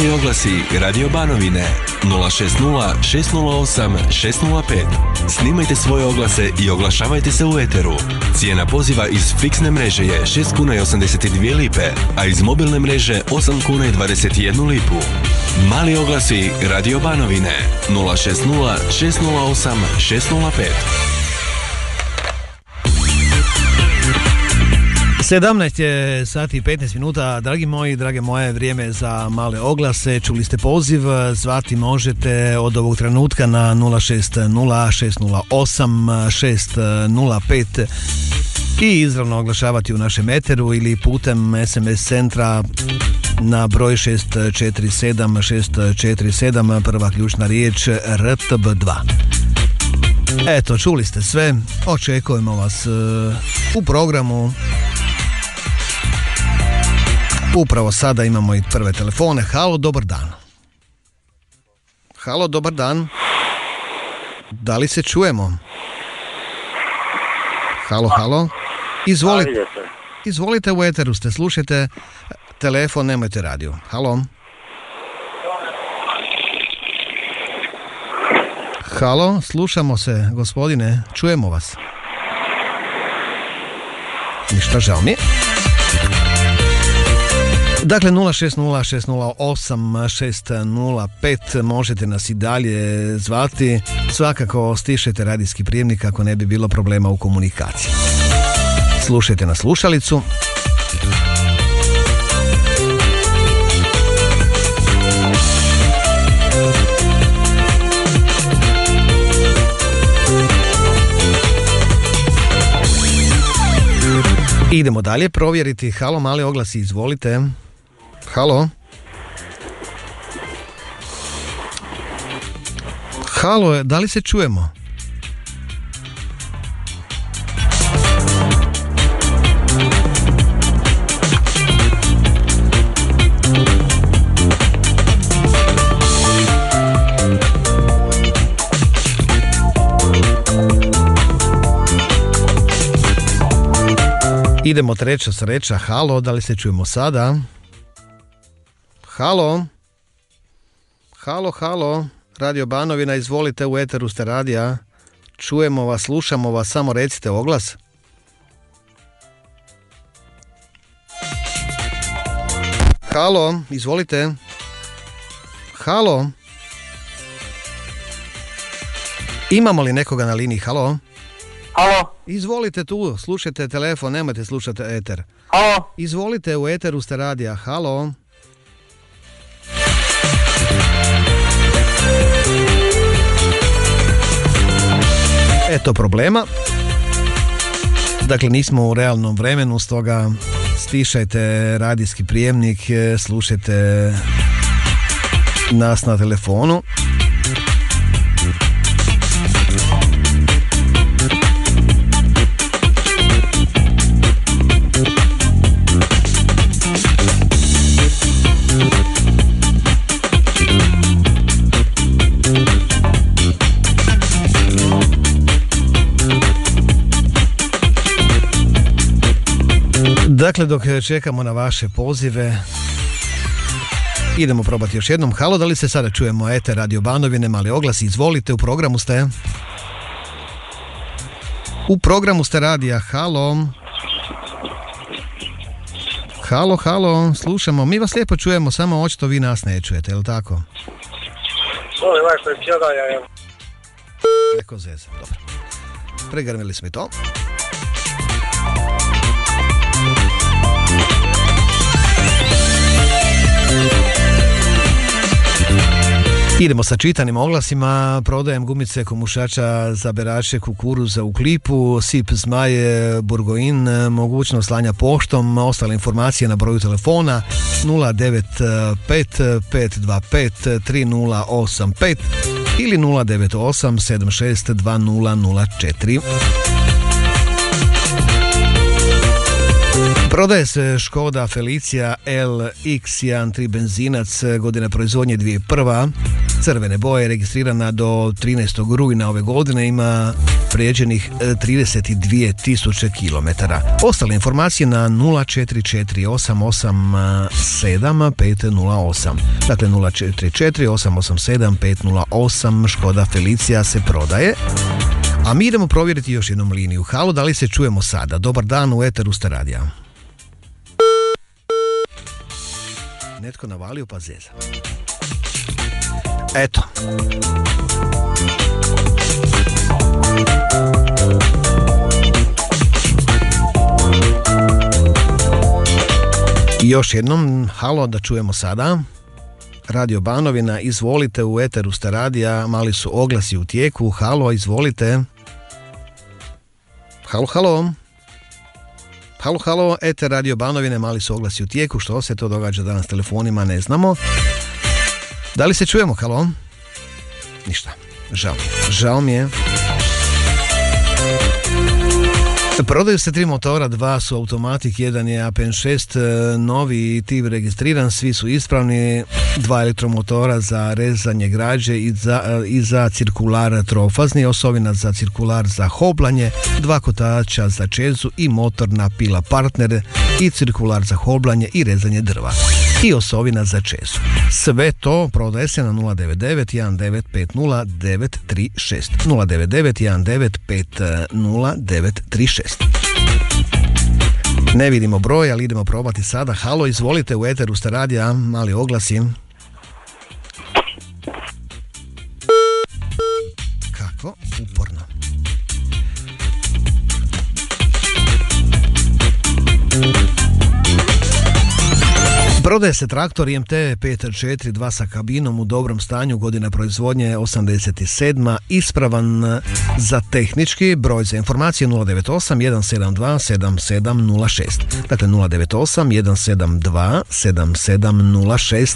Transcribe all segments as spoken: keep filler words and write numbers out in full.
Mali oglasi Radio Banovine nula šest nula šest nula osam šest nula pet. Snimajte svoje oglase i oglašavajte se u eteru. Cijena poziva iz fiksne mreže je šest kuna i osamdeset dvije lipe, a iz mobilne mreže osam kuna i dvadeset jednu lipu. Mali oglasi Radio Banovine nula šest nula šest nula osam šest nula pet. sedamnaest je sati i petnaest minuta, dragi moji, drage moje, vrijeme za male oglase. Čuli ste poziv, zvati možete od ovog trenutka na nula šest nula šest nula osam šest nula pet i izravno oglašavati u našem eteru ili putem es em es centra na broj šest četiri sedam šest četiri sedam, prva ključna riječ er te be dva. Eto, čuli ste sve, očekujemo vas u programu. Upravo sada imamo i prve telefone. Halo, dobar dan. Halo, dobar dan. Da li se čujemo? Halo, halo. Izvolite. Izvolite, u eteru ste, slušajte telefon, nemojte radio. Halo. Halo, slušamo se, gospodine, čujemo vas. Ništa, žao mi je. Dakle, nula šest nula šest nula osam šest nula pet, možete nas i dalje zvati. Svakako stišajte radijski prijemnik kako ne bi bilo problema u komunikaciji. Slušajte na slušalicu. Idemo dalje provjeriti. Halo, mali oglasi, izvolite. Halo. Halo, da li se čujemo? Idemo treća sreća. Halo, da li se čujemo sada? Halo. Halo, halo. Radio Banovina, izvolite, u eteru ste radija. Čujemo vas, slušamo vas, samo recite oglas. Halo, izvolite. Halo. Imamo li nekoga na liniji? Halo. Halo. Izvolite tu, slušajte telefon, nemojte slušati eter. Halo. Izvolite, u eteru ste radija. Halo. Eto problema. Dakle, nismo u realnom vremenu, stoga stišajte radijski prijemnik, slušajte nas na telefonu. Dakle, dok čekamo na vaše pozive, idemo probati još jednom. Halo, da li se sada čujemo? Eter Radio Banovine, mali oglasi, izvolite, u programu ste. U programu ste radija. Halo. Halo, halo, slušamo. Mi vas lijepo čujemo, samo očito vi nas ne čujete, je li tako? Neko zeze, dobro. Pregrmili smo i to. Idemo sa čitanim oglasima. Prodajem gumice komušača za berače kukuruza u Klipu, sip zmaje Burgoin, mogućnost slanja poštom. Ostale informacije na broju telefona nula devet pet pet dva pet tri nula osam pet ili nula devet osam sedam šest dva nula nula četiri. Prodaje se Škoda Felicia L X jedan benzinac, godine proizvodnje dvije tisuće prva, crvene boje, registrirana do trinaestog rujna ove godine, ima prijeđenih trideset dvije tisuće kilometara. Ostale informacije na nula četiri četiri osam osam sedam pet nula osam. Dakle nula četiri četiri osam osam sedam pet nula osam. Škoda Felicia se prodaje. A mi idemo provjeriti još jednom liniju. Halo, da li se čujemo sada? Dobar dan, u eteru ste radija. Netko navalio pa zeza. Eto. I još jednom, halo, da čujemo sada. Radio Banovina, izvolite, u eteru ste radija, mali su oglasi u tijeku. Halo, izvolite. Halo, halo. Halo, halo, eter Radio Banovine, mali su oglasi u tijeku. Što se to događa danas telefonima, ne znamo. Da li se čujemo, halo? Ništa, žao mi je. Žao mi je. Prodaju se tri motora, dva su automatik, jedan je A P N šest, novi tip registriran, svi su ispravni, dva elektromotora za rezanje građe i za, i za cirkular trofazni, osovina za cirkular za hoblanje, dva kotača za čezu i motorna pila partner i cirkular za hoblanje i rezanje drva i osovina za čezu. Sve to prodaje se na nula devet devet jedan devet pet nula devet tri šest. nula devet devet jedan devet pet nula devet tri šest. Ne vidimo broj, ali idemo probati sada. Halo, izvolite, u eteru ste radija, mali oglasi. Kako uporno. Prodaje se traktor I M T pet četiri dva sa kabinom u dobrom stanju, godina proizvodnje osamdeset sedma, ispravan za tehnički. Broj za informacije nula devet osam jedan sedam dva sedam sedam nula šest. Dakle nula devet osam jedan sedam dva sedam sedam nula šest.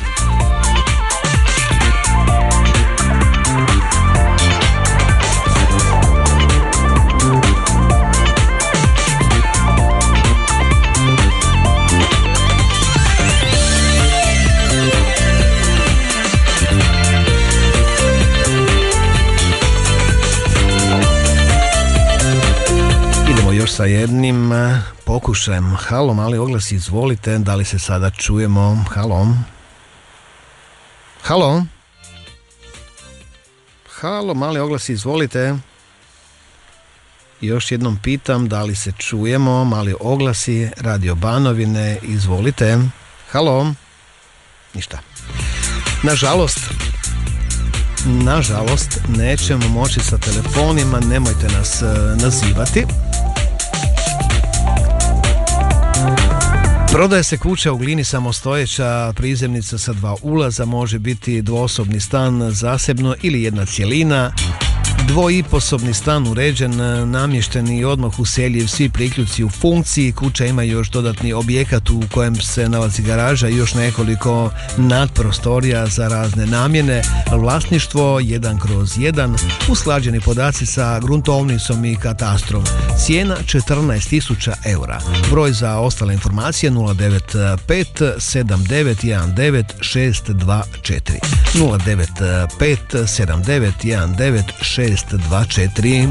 Još sa jednim pokušajem. Halo, mali oglas, izvolite, da li se sada čujemo? Halo. Halo. Halo, mali oglas, izvolite. Još jednom pitam, da li se čujemo? Mali oglasi, Radio Banovine, izvolite. Halo. Ništa. Nažalost, nažalost, nećemo moći sa telefonima, nemojte nas nazivati. Prodaje se kuća u Glini samostojeća, prizemnica sa dva ulaza, može biti dvosobni stan zasebno ili jedna cjelina. Dvoiposobni stan uređen, namješten i odmah useljiv, svi priključci u funkciji. Kuća ima još dodatni objekat u kojem se nalazi garaža i još nekoliko nadprostorija za razne namjene. Vlasništvo jedan kroz jedan, usklađeni podaci sa gruntovnicom i katastrom. Cijena četrnaest tisuća eura. Broj za ostale informacije nula devet pet sedam devet jedan devet šest dva četiri. nula devet pet sedam devet jedan devet šest dva četiri.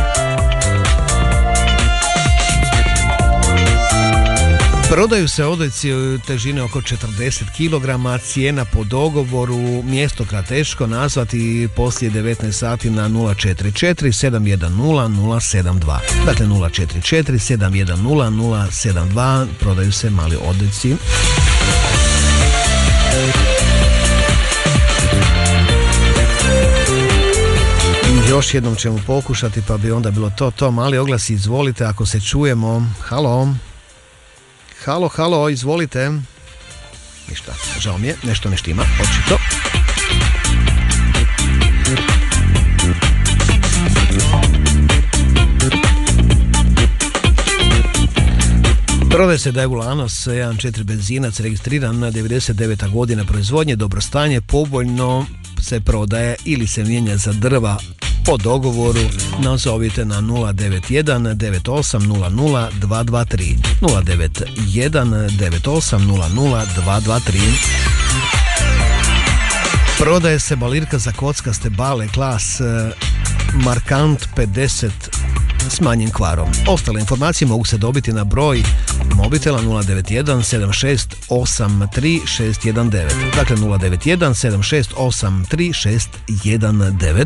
Prodaju se odojci težine oko četrdeset kilograma, cijena po dogovoru, mjesto Krateško, nazvati poslije devetnaest sati na nula četiri četiri sedam jedan nula nula sedam dva. Dakle nula četiri četiri sedam jedan nula nula sedam dva, prodaju se mali odojci. Još jednom ćemo pokušati, pa bi onda bilo to to. Mali oglasi, izvolite, ako se čujemo. Halo. Halo, halo, izvolite. Ništa, žao mi je, nešto ne štima, očito. Prodaje se Daewoo Lanos jedan četiri benzinac, registriran na devedeset deveta godina proizvodnje, dobro stanje, povoljno se prodaje ili se mijenja za drva Po dogovoru nazovite na nula devet jedan devet osam nula nula dva dva tri nula devet jedan devet osam nula nula dva dva tri. Prodaje se balirka za kockaste bale klas Markant pedeset s manjim kvarom. Ostale informacije mogu se dobiti na broj mobitela nula devet jedan sedam šest osam tri šest jedan devet. Dakle nula devet jedan sedam šest osam tri šest jedan devet.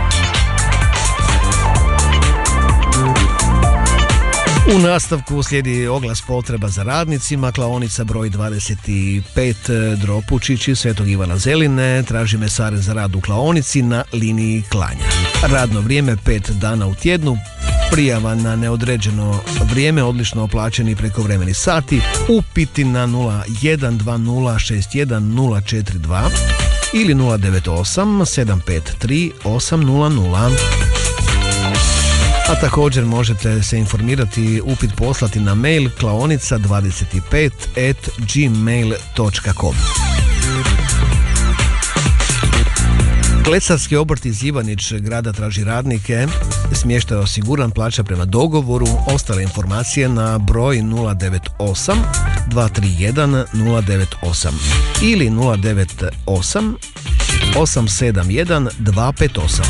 U nastavku slijedi oglas potreba za radnicima. Klaonica broj dvadeset pet Dropučići Svetog Ivana Zeline traži mesare za rad u klaonici na liniji klanja. Radno vrijeme pet dana u tjednu. Prijava na neodređeno vrijeme, odlično oplaćeni prekovremeni sati. Upiti na nula jedan dva nula šest jedan nula četiri dva ili nula devet osam sedam pet tri osam nula nula. A također možete se informirati, upit poslati na mail klaonica dvadeset pet at gmail dot com. Klesarski obrt iz Ivanić grada traži radnike, smještaj je osiguran, plaća prema dogovoru. Ostale informacije na broj nula devet osam dva tri jedan nula devet osam ili nula devet osam osam sedam jedan dva pet osam.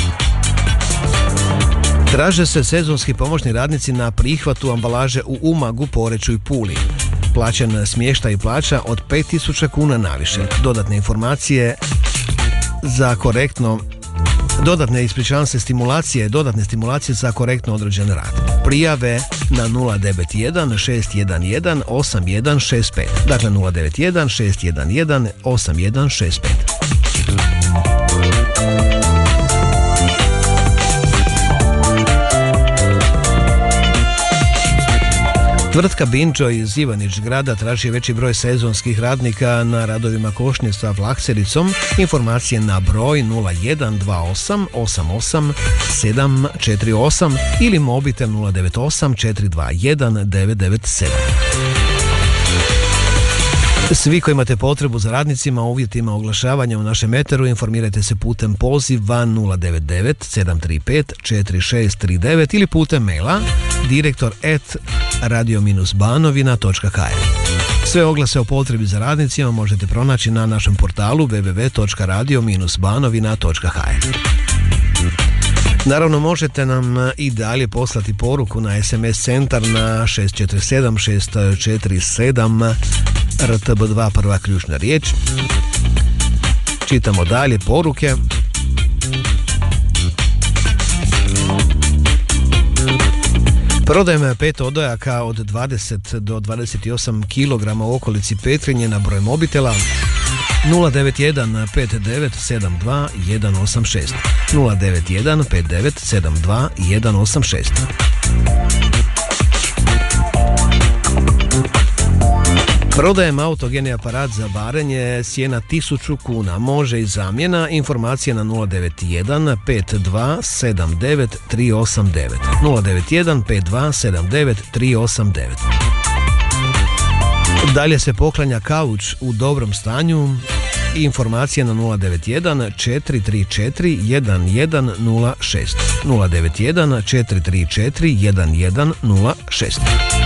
Traže se sezonski pomoćni radnici na prihvatu ambalaže u Umagu, Poreču i Puli. Plaćen smještaj i plaća od pet tisuća kuna naviše. Dodatne informacije za korektno dodatne ispričavam se stimulacije dodatne stimulacije za korektno određen rad. Prijave na nula devet jedan šest jedan jedan osam jedan šest pet. Dakle nula devet jedan šest jedan jedan osam jedan šest pet. Tvrtka Binđo iz Ivanić grada traži veći broj sezonskih radnika na radovima košnje sa flaksericom. Informacije na broj nula jedan dva osam osam osam sedam četiri osam ili mobitel nula devet osam četiri dva jedan devet devet sedam. Svi koji imate potrebu za radnicima, uvjetima oglašavanja u našem eteru, informirajte se putem poziva nula devet devet sedam tri pet četiri šest tri devet ili putem maila direktor at radio banovina dot h r. Sve oglase o potrebi za radnicima možete pronaći na našem portalu w w w dot radio banovina dot h r. Naravno možete nam i dalje poslati poruku na es em es centar na šest četiri sedam šest četiri sedam R T B dva prva ključna riječ. Čitamo dalje poruke. Prodajem pet odojaka od dvadeset do dvadeset osam kilograma u okolici Petrinje na broj mobitela nula devet jedan pet devet sedam dva jedan osam šest nula devet jedan pet devet sedam dva jedan osam šest. Prodajem autogeni aparat za varenje, cijena tisuću kuna, može i zamjena. Informacije na nula devet jedan pet dva sedam devet tri osam devet nula devet jedan pet dva sedam devet tri osam devet. Dalje se poklanja kauč u dobrom stanju. Informacije na nula devet jedan četiri tri četiri jedan jedan nula šest nula devet jedan četiri tri četiri jedan jedan nula šest.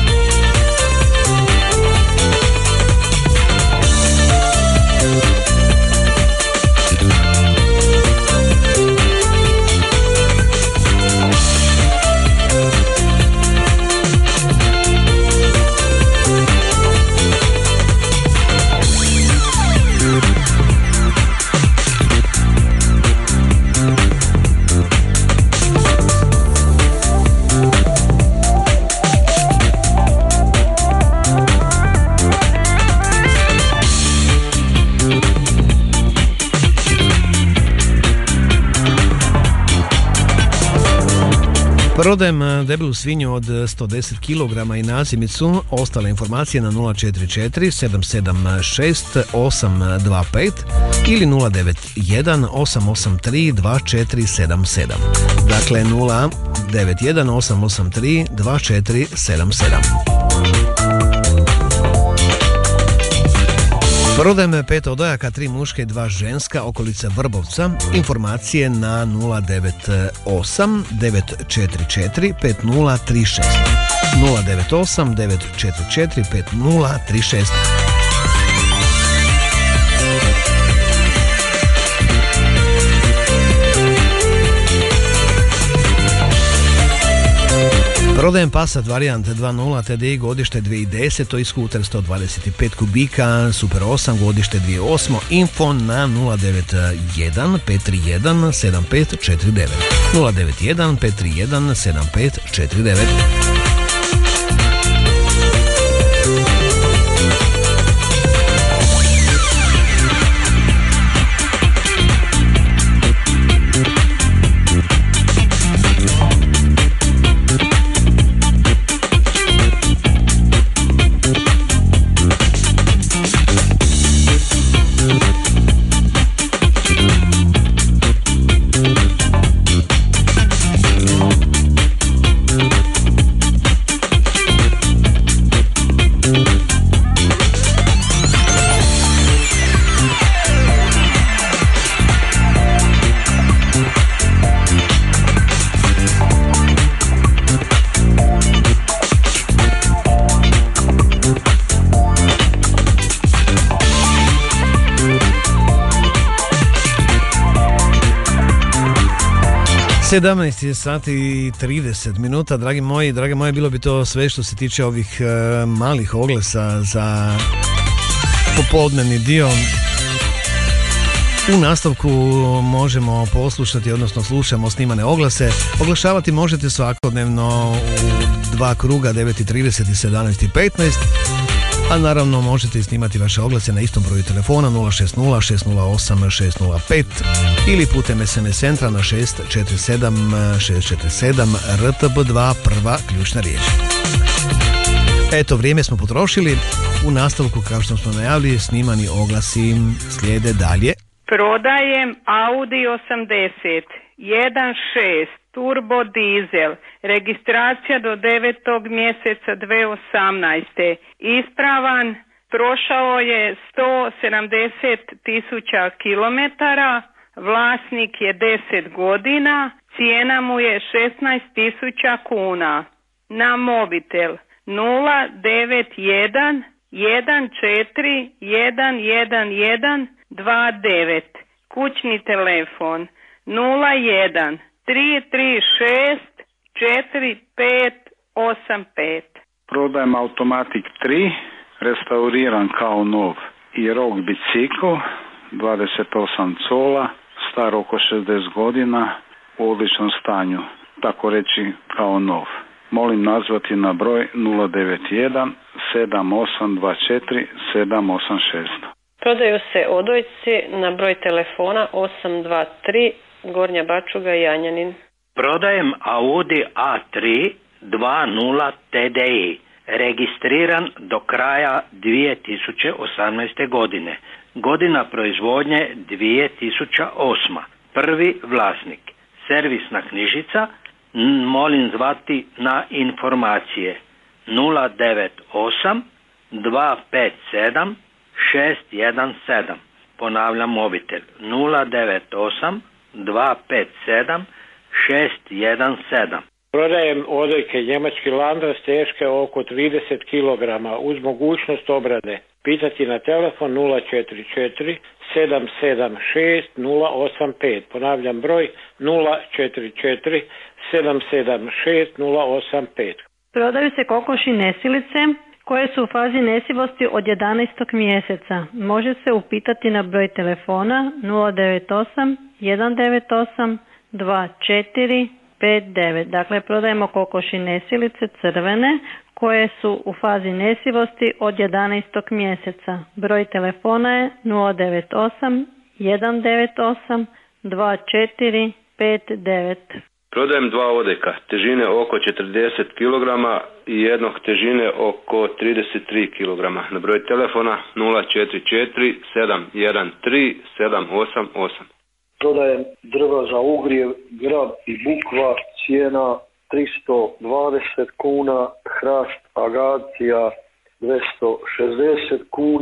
Prodajem debelu svinju od sto deset kilograma i nazimicu. Ostale informacije na nula četiri četiri sedam sedam šest osam dva pet ili nula devet jedan osam osam tri dva četiri sedam sedam. Dakle nula devet jedan osam osam tri dva četiri sedam sedam. Prodajem pet odojaka, tri muške i dva ženska, okolica Vrbovca. Informacije na nula devet osam devet četiri četiri pet nula tri šest. nula devet osam devet četiri četiri pet nula tri šest. Prodajem Passat varijant dva nula T D I godište dvije tisuće deset, i skuter sto dvadeset pet kubika, Super osam godište dvije tisuće osam. Info na nula devet jedan pet tri jedan sedam pet četiri devet. nula devet jedan pet tri jedan sedam pet četiri devet. sedamnaest sati i trideset minuta, dragi moji, drage moje, bilo bi to sve što se tiče ovih e, malih oglasa za popodnevni dio. U nastavku možemo poslušati, odnosno slušamo snimane oglase. Oglašavati možete svakodnevno u dva kruga, devet i trideset i sedamnaest i petnaest. A naravno možete i snimati vaše oglase na istom broju telefona nula šest nula šest nula osam šest nula pet ili putem es em es centra na šest četiri sedam šest četiri sedam R T B dva, prva ključna riječ. Eto, vrijeme smo potrošili. U nastavku, kao što smo najavili, snimani oglasi slijede dalje. Prodajem Audi osamdeset jedan šest turbo dizel, registracija do devetog mjeseca dvije tisuće osamnaeste. Ispravan, prošao je sto sedamdeset tisuća kilometara, vlasnik je deset godina, cijena mu je šesnaest tisuća kuna. Na mobitel nula devet jedan jedan četiri jedan jedan jedan dva devet. Kućni telefon nula jedan tri tri šest četiri pet osam pet. Prodajem Automatik tri, restauriran kao nov, i rok bicikl dvadeset osam cola, star oko šezdeset godina, u odličnom stanju, tako reći kao nov. Molim nazvati na broj nula devet jedan sedam osam dva četiri sedam osam šest. Prodaju se odojci na broj telefona osam dva tri Gornja Bačuga, Janjanin. Prodajem Audi A tri dva nula T D I, registriran do kraja dvije tisuće osamnaeste. godine. Godina proizvodnje dvije tisuće osma. Prvi vlasnik. Servisna knjižica. Molim zvati na informacije nula devet osam dva pet sedam šest jedan sedam. Ponavljam mobitel nula devet osam dva pet sedam šest jedan sedam. Prodajem odojke njemački Landras teške oko trideset kilograma uz mogućnost obrade. Pitati na telefon nula četiri četiri sedam sedam šest nula osam pet. Ponavljam broj nula četiri četiri sedam sedam šest nula osam pet. Prodaju se kokoši nesilice koje su u fazi nesivosti od jedanaestog mjeseca. Može se upitati na broj telefona nula devet osam jedan devet osam dva četiri pet devet. Dakle, prodajemo kokoši nesilice crvene koje su u fazi nesivosti od jedanaestog mjeseca. Broj telefona je nula devet osam jedan devet osam dva četiri pet devet. Prodajem dva odojka, težine oko četrdeset kilograma i jednog težine oko trideset tri kilograma. Na broj telefona nula četiri četiri sedam jedan tri sedam osam osam. Prodajem drva za ugrijev, grab i bukva, cijena tristo dvadeset kuna, hrast agacija dvjesto šezdeset kuna,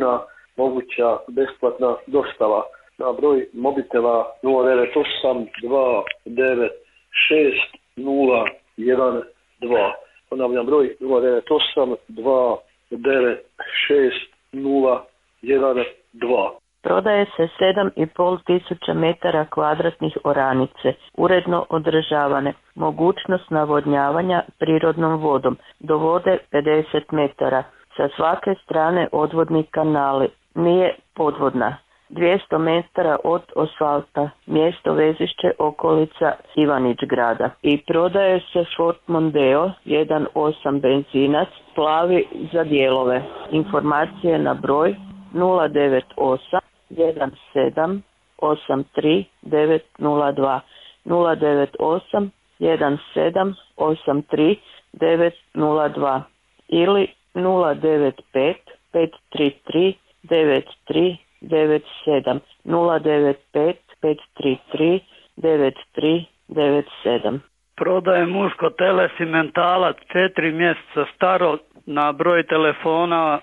moguća besplatna dostava. Na broj mobitela nula devet osam dva devet šest nula jedan dva. Ponavljam broj nula devet osam dva devet šest nula jedan dva. Prodaje se sedam i pol tisuća metara kvadratnih oranice, uredno održavane, mogućnost navodnjavanja prirodnom vodom, do vode pedeset metara, sa svake strane odvodni kanali, nije podvodna, dvjesto metara od asfalta, mjesto vezišće okolica Ivanić grada. I prodaje se Ford Mondeo jedan osam benzinac, plavi za dijelove. Informacije na broj nula devet osam jedan sedam osam tri devet nula dva nula devet osam jedan sedam osam tri devet nula dva ili nula devet pet pet tri tri devet tri devet sedam nula devet pet pet tri tri devet tri devet sedam. Prodaje muško tele simentalac četiri mjeseca staro na broj telefona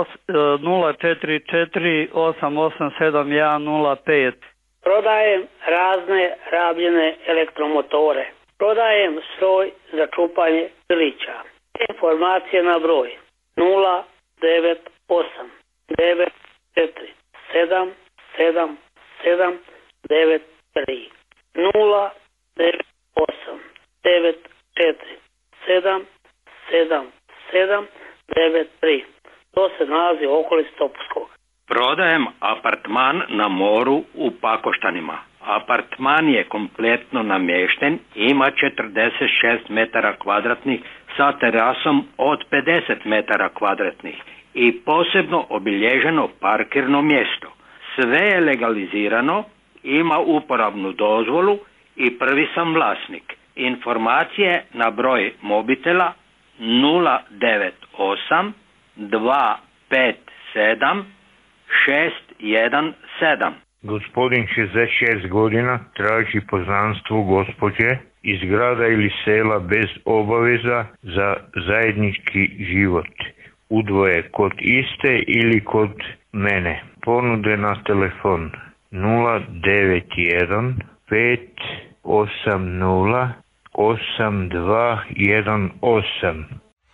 nula četiri četiri osam osam sedam jedan nula pet. Prodajem razne rabljene elektromotore. Prodajem stroj za čupanje pilića. Informacije na broj nula devet osam devet četiri sedam sedam sedam devet tri nula devet osam devet četiri sedam sedam sedam devet tri. To se nalazi u okolici Topuskog. Prodajem apartman na moru u Pakoštanima. Apartman je kompletno namješten, ima četrdeset šest metara kvadratnih sa terasom od pedeset metara kvadratnih i posebno obilježeno parkirno mjesto. Sve je legalizirano, ima uporabnu dozvolu i prvi sam vlasnik. Informacije na broj mobitela nula devet osam dva pet sedam šest jedan sedam. Gospodin šezdeset šest godina traži poznanstvo gospođe iz grada ili sela bez obaveza za zajednički život. Udvoje kod iste ili kod mene. Ponude na telefon nula devet jedan pet osam nula osam dva jedan osam.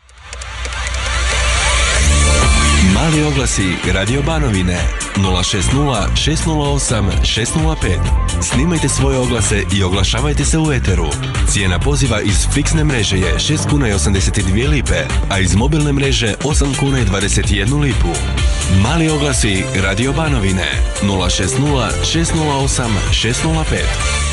Mali oglasi Radio Banovine nula šest nula šest nula osam šest nula pet. Snimajte svoje oglase i oglašavajte se u eteru. Cijena poziva iz fiksne mreže je šest kuna i osamdeset dvije lipe, a iz mobilne mreže osam kuna i dvadeset jednu lipu. Mali oglasi Radio Banovine nula šest nula šest nula osam šest nula pet.